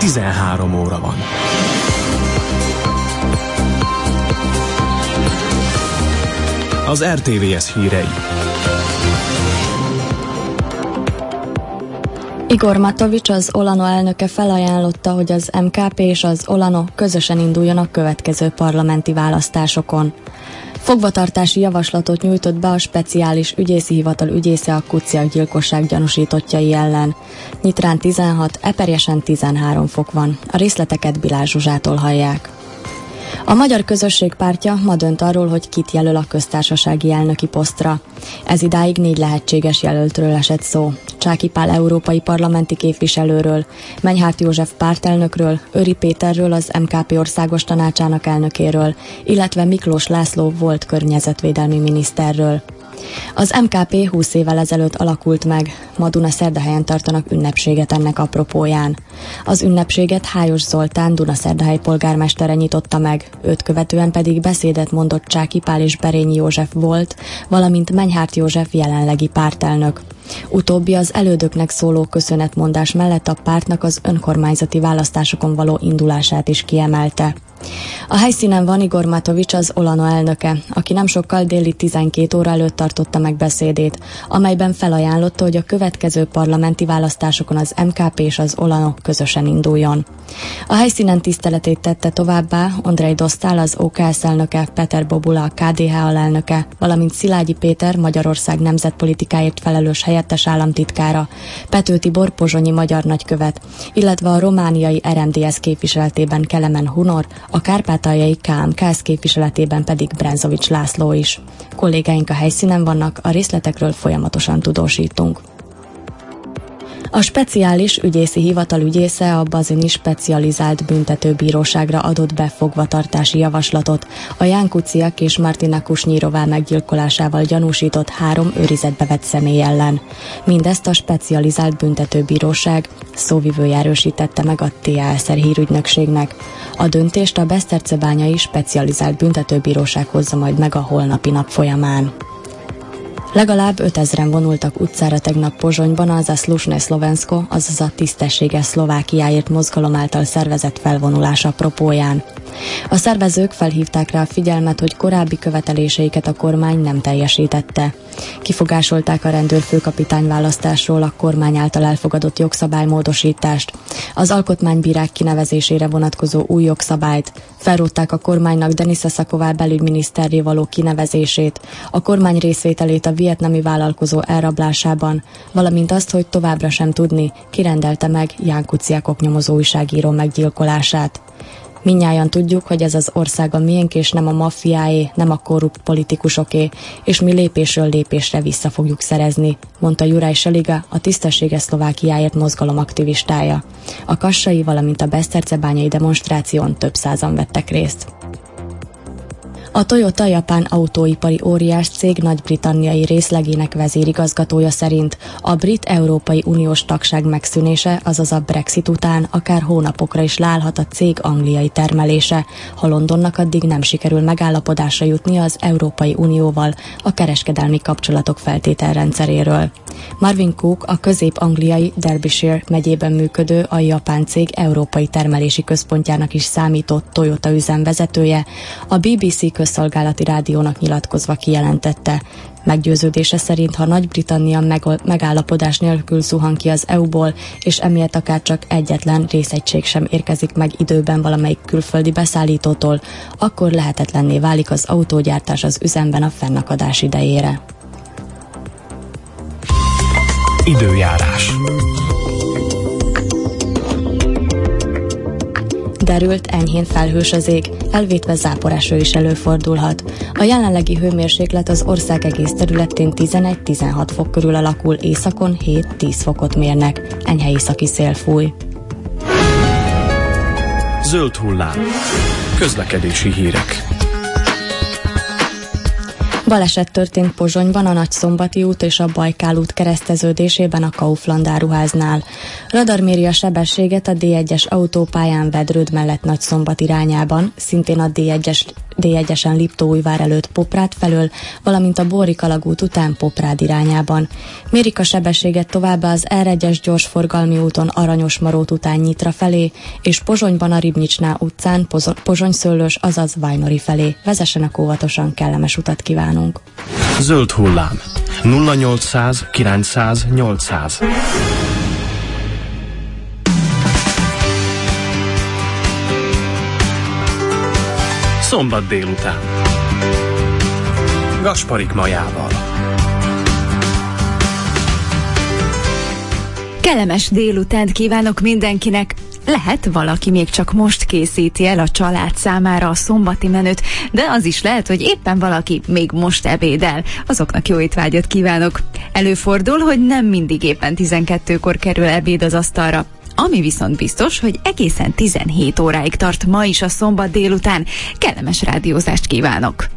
13 óra van. Az RTVS hírei. Igor Matovics, az Olano elnöke felajánlotta, hogy az MKP és az Olano közösen induljon a következő parlamenti választásokon. Fogvatartási javaslatot nyújtott be a speciális ügyészi hivatal ügyésze a Kuciak gyilkosság gyanúsítottjai ellen. Nyitrán 16, Eperjesen 13 fok van. A részleteket Bilás Zsuzsától hallják. A Magyar Közösség Pártja ma dönt arról, hogy kit jelöl a köztársasági elnöki posztra. Ez idáig 4 lehetséges jelöltről esett szó. Csáky Pál európai parlamenti képviselőről, Menyhárt József pártelnökről, Öri Péterről, az MKP országos tanácsának elnökéről, illetve Miklós László volt környezetvédelmi miniszterről. Az MKP 20 évvel ezelőtt alakult meg, ma Dunaszerdahelyen tartanak ünnepséget ennek apropóján. Az ünnepséget Hájos Zoltán, Dunaszerdahely polgármestere nyitotta meg, őt követően pedig beszédet mondott Csáky Pál és Berényi József volt, valamint Menyhárt József jelenlegi pártelnök. Utóbbi az elődöknek szóló köszönetmondás mellett a pártnak az önkormányzati választásokon való indulását is kiemelte. A helyszínen van Igor Matovics, az Olano elnöke, aki nem sokkal déli 12 óra előtt tartotta meg beszédét, amelyben felajánlotta, hogy a következő parlamenti választásokon az MKP és az Olano közösen induljon. A helyszínen tiszteletét tette továbbá Ondrej Dostál, az OKS elnöke, Peter Bobula, a KDH alelnöke, valamint Szilágyi Péter, Magyarország nemzetpolitikáért felelős helyettes államtitkára, Pető Tibor, pozsonyi magyar nagykövet, illetve a romániai RMDSZ képviseletében Kelemen Hunor, a kárpátaljai KMKS képviseletében pedig Brenzovics László is. Kollégáink a helyszínen vannak, a részletekről folyamatosan tudósítunk. A speciális ügyészi hivatal ügyésze a Bazini specializált büntetőbíróságra adott be fogvatartási javaslatot a Ján Kuciak és Martina Kusnyirová meggyilkolásával gyanúsított 3 őrizetbe vett személy ellen. Mindezt a specializált büntetőbíróság szóvivője erősítette meg a TASR hírügynökségnek. A döntést a Besztercebányai specializált büntetőbíróság hozza majd meg a holnapi nap folyamán. Legalább 5000-en vonultak utcára tegnap Pozsonyban az a Slušné Slovensko, azaz a tisztességes Szlovákiáért mozgalom által szervezett felvonulás apropóján. A szervezők felhívták rá a figyelmet, hogy korábbi követeléseiket a kormány nem teljesítette. Kifogásolták a rendőrfőkapitány választásról a kormány által elfogadott jogszabálymódosítást, az alkotmánybírák kinevezésére vonatkozó új jogszabályt, felrótták a kormánynak Denisa Szaková belügyminiszterré való kinevezését, a kormány részvételét a vietnami vállalkozó elrablásában, valamint azt, hogy továbbra sem tudni, ki rendelte meg Ján Kuciak oknyomozó újságíró meggyilkolását. Mindnyájan tudjuk, hogy ez az ország a miénk és nem a maffiáé, nem a korrupt politikusoké, és mi lépésről lépésre vissza fogjuk szerezni, mondta Juraj Seliga, a tisztességes Szlovákiáért mozgalom aktivistája. A kassai, valamint a besztercebányai demonstráción több százan vettek részt. A Toyota japán autóipari óriás cég nagy-britanniai részlegének vezérigazgatója szerint a brit-európai uniós tagság megszűnése, azaz a Brexit után akár hónapokra is leállhat a cég angliai termelése, ha Londonnak addig nem sikerül megállapodásra jutnia az Európai Unióval a kereskedelmi kapcsolatok feltételrendszeréről. Marvin Cook, a közép-angliai Derbyshire megyében működő, a japán cég európai termelési központjának is számított Toyota üzemvezetője, a BBC közszolgálati rádiónak nyilatkozva kijelentette. Meggyőződése szerint, ha Nagy-Britannia megállapodás nélkül zuhan ki az EU-ból, és emiatt akár csak egyetlen részegység sem érkezik meg időben valamelyik külföldi beszállítótól, akkor lehetetlenné válik az autógyártás az üzemben a fennakadás idejére. Időjárás. Derült, enyhén felhős az ég, elvétve záporásról is előfordulhat. A jelenlegi hőmérséklet az ország egész területén 11-16 fok körül alakul, északon 7-10 fokot mérnek. Enyhe északi szél fúj. Zöld hullám. Közlekedési hírek. Baleset történt Pozsonyban a Nagyszombati út és a Bajkál út kereszteződésében a Kaufland áruháznál. Radar méri a sebességet a D1-es autópályán Vedrőd mellett Nagyszombat irányában, szintén a D1-es D1-esen Liptóújvár előtt Poprád felől, valamint a Bórik alagút után Poprád irányában. Mérik a sebességet továbbá az R1-es gyorsforgalmi úton Aranyosmarót után Nyitra felé, és Pozsonyban a Ribnicsná utcán Pozsony-Szőlős, azaz Vajnori felé. Vezessenek óvatosan, kellemes utat kívánunk! Zöld hullám 0800 900 800. Szombat délután Gasparik Majával. Kellemes délutánt kívánok mindenkinek! Lehet, valaki még csak most készíti el a család számára a szombati menüt, de az is lehet, hogy éppen valaki még most ebédel. Azoknak jó étvágyat kívánok! Előfordul, hogy nem mindig éppen 12-kor kerül ebéd az asztalra. Ami viszont biztos, hogy egészen 17 óráig tart ma is a szombat délután. Kellemes rádiózást kívánok!